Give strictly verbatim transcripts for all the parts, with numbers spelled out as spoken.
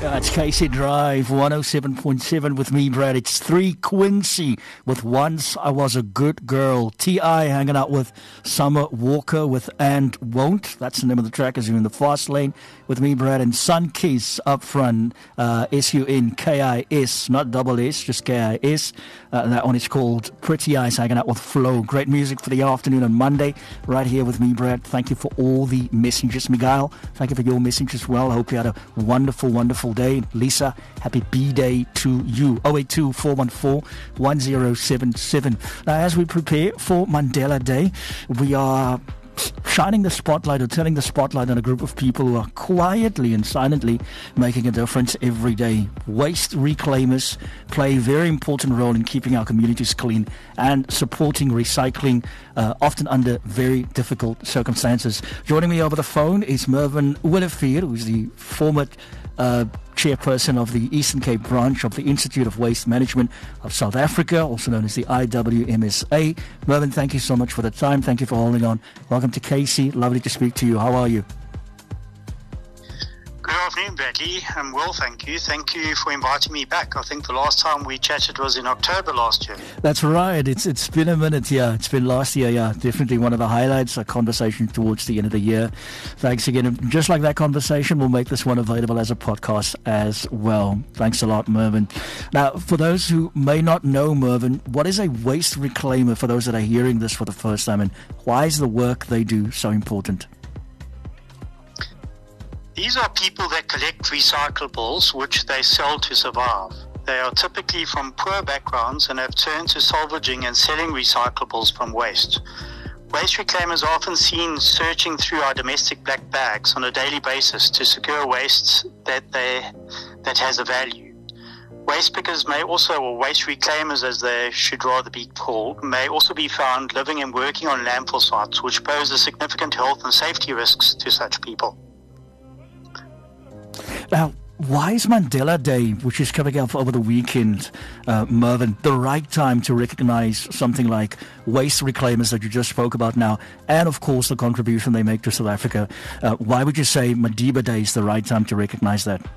Uh, it's K C Drive, one oh seven point seven with me, Brad. It's three Quincy with Once I Was a Good Girl. T I hanging out with Summer Walker with And Won't. That's the name of the track as you're in the fast lane with me, Brad. And Sun Kiss up front, uh, S U N K I S, not double S, just K I S. Uh, that one is called Pretty Eyes, hanging out with Flo. Great music for the afternoon on Monday, right here with me, Brad. Thank you for all the messages. Miguel, thank you for your message as well. I hope you had a wonderful, wonderful day. Lisa, happy B-Day to you. oh eight two, four one four, one oh seven seven. Now, as we prepare for Mandela Day, we are shining the spotlight or turning the spotlight on a group of people who are quietly and silently making a difference every day. Waste reclaimers play a very important role in keeping our communities clean and supporting recycling, uh, often under very difficult circumstances. Joining me over the phone is Mervyn Willefeer, who's the former uh, chairperson of the Eastern Cape branch of the Institute of Waste Management of South Africa, also known as the I W M S A. Mervyn, thank you so much for the time. Thank you for holding on. Welcome to K C. Lovely to speak to you. How are you? Good afternoon, Bradley. I'm well, thank you. Thank you for inviting me back. I think the last time we chatted was in October last year. That's right. It's It's been a minute, yeah. It's been last year, yeah. Definitely one of the highlights, a conversation towards the end of the year. Thanks again. And just like that conversation, we'll make this one available as a podcast as well. Thanks a lot, Mervyn. Now, for those who may not know Mervyn, what is a waste reclaimer for those that are hearing this for the first time, and why is the work they do so important? These are people that collect recyclables which they sell to survive. They are typically from poor backgrounds and have turned to salvaging and selling recyclables from waste. Waste reclaimers are often seen searching through our domestic black bags on a daily basis to secure waste that they that has a value. Waste pickers may also, or waste reclaimers as they should rather be called, may also be found living and working on landfill sites, which pose a significant health and safety risks to such people. Now, why is Mandela Day, which is coming up over the weekend, uh, Mervyn, the right time to recognize something like waste reclaimers that you just spoke about now, and of course the contribution they make to South Africa? Uh, why would you say Madiba Day is the right time to recognize that?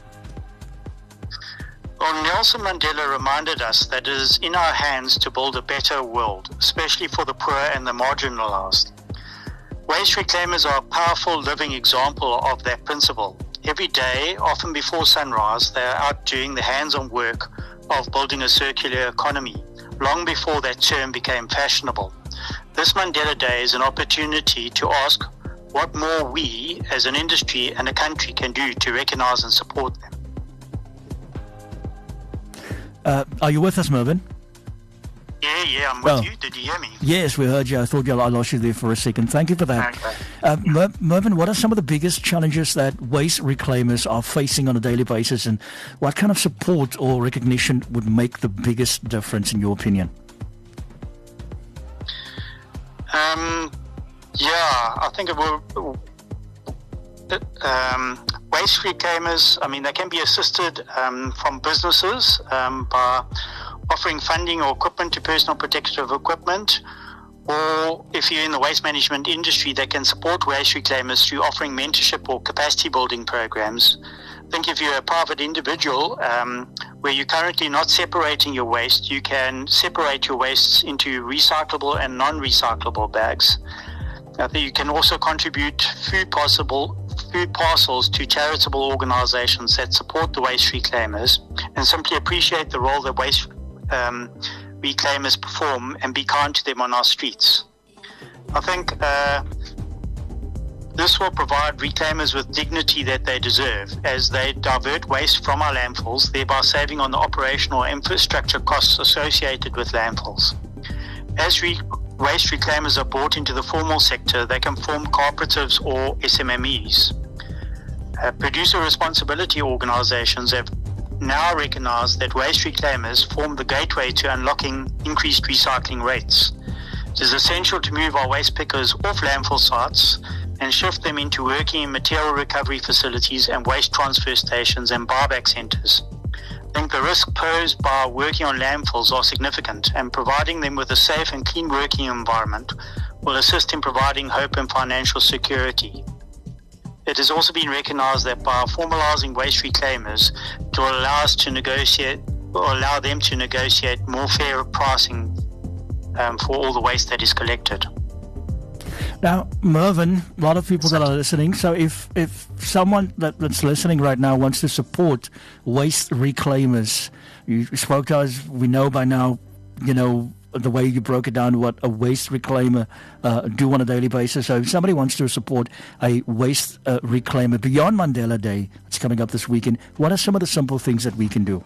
Well, Nelson Mandela reminded us that it is in our hands to build a better world, especially for the poor and the marginalized. Waste reclaimers are a powerful living example of that principle. Every day, often before sunrise, they are out doing the hands-on work of building a circular economy, long before that term became fashionable. This Mandela Day is an opportunity to ask what more we, as an industry and a country, can do to recognize and support them. Uh, are you with us, Mervyn? Yeah, yeah, I'm with oh. you. Did you hear me? Yes, we heard you. I thought you, I lost you there for a second. Thank you for that. Okay. Uh, Mer- Mervyn, what are some of the biggest challenges that waste reclaimers are facing on a daily basis, and what kind of support or recognition would make the biggest difference, in your opinion? Um, yeah, I think it will... Um, waste reclaimers, I mean, they can be assisted um, from businesses um, by offering funding or equipment to personal protective equipment, or if you're in the waste management industry, they can support waste reclaimers through offering mentorship or capacity building programs. I think if you're a private individual um, where you're currently not separating your waste, you can separate your wastes into recyclable and non-recyclable bags. I think you can also contribute food possible food parcels to charitable organizations that support the waste reclaimers, and simply appreciate the role that waste um, reclaimers perform and be kind to them on our streets. I think uh, this will provide reclaimers with dignity that they deserve as they divert waste from our landfills, thereby saving on the operational infrastructure costs associated with landfills. As re- waste reclaimers are brought into the formal sector, they can form cooperatives or S M M Es. Uh, producer responsibility organizations have now recognized that waste reclaimers form the gateway to unlocking increased recycling rates. It is essential to move our waste pickers off landfill sites and shift them into working in material recovery facilities and waste transfer stations and buyback centers. I think the risk posed by working on landfills are significant, and providing them with a safe and clean working environment will assist in providing hope and financial security. it has also been recognized that by formalizing waste reclaimers, it will allow us to negotiate, or allow them to negotiate more fair pricing um, for all the waste that is collected. Now, Mervyn, a lot of people that are listening, so if, if someone that, that's listening right now wants to support waste reclaimers, you spoke to us, we know by now, you know, the way you broke it down, what a waste reclaimer uh, do on a daily basis. So if somebody wants to support a waste uh, reclaimer beyond Mandela Day, it's coming up this weekend, what are some of the simple things that we can do?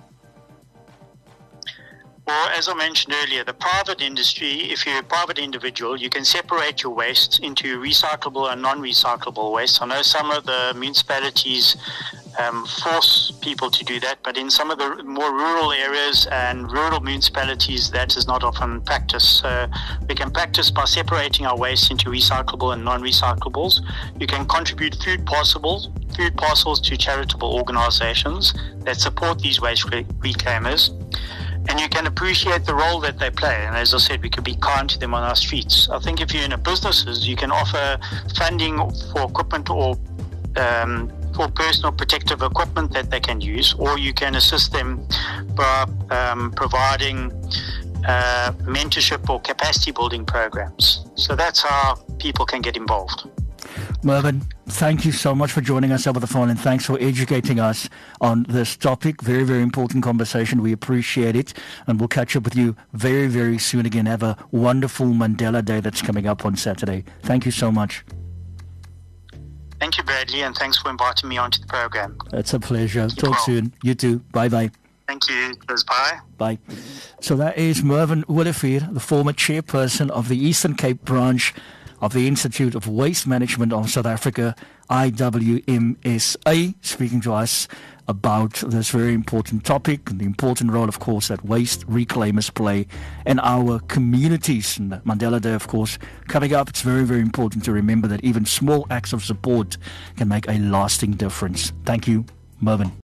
Well, as I mentioned earlier, the private industry, if you're a private individual, you can separate your waste into recyclable and non-recyclable waste. I know some of the municipalities um, force people to do that, but in some of the more rural areas and rural municipalities, that is not often practiced. So we can practice by separating our waste into recyclable and non-recyclables. You can contribute food parcels, food parcels to charitable organizations that support these waste reclaimers. And you can appreciate the role that they play. And as I said, we can be kind to them on our streets. I think if you're in a businesses, you can offer funding for equipment or um, for personal protective equipment that they can use, or you can assist them by um, providing uh, mentorship or capacity building programs. So that's how people can get involved. Mervyn, thank you so much for joining us over the phone, and thanks for educating us on this topic. Very, very important conversation. We appreciate it, and we'll catch up with you very, very soon again. Have a wonderful Mandela Day that's coming up on Saturday. Thank you so much. Thank you, Bradley, and thanks for inviting me onto the program. It's a pleasure. Keep Talk well. soon. You too. Bye-bye. Thank you. Bye. Bye. So that is Mervyn Willefeer, the former chairperson of the Eastern Cape branch of the Institute of Waste Management of South Africa, I W M S A, speaking to us about this very important topic and the important role, of course, that waste reclaimers play in our communities. And Mandela Day, of course, coming up, it's very, very important to remember that even small acts of support can make a lasting difference. Thank you, Mervyn.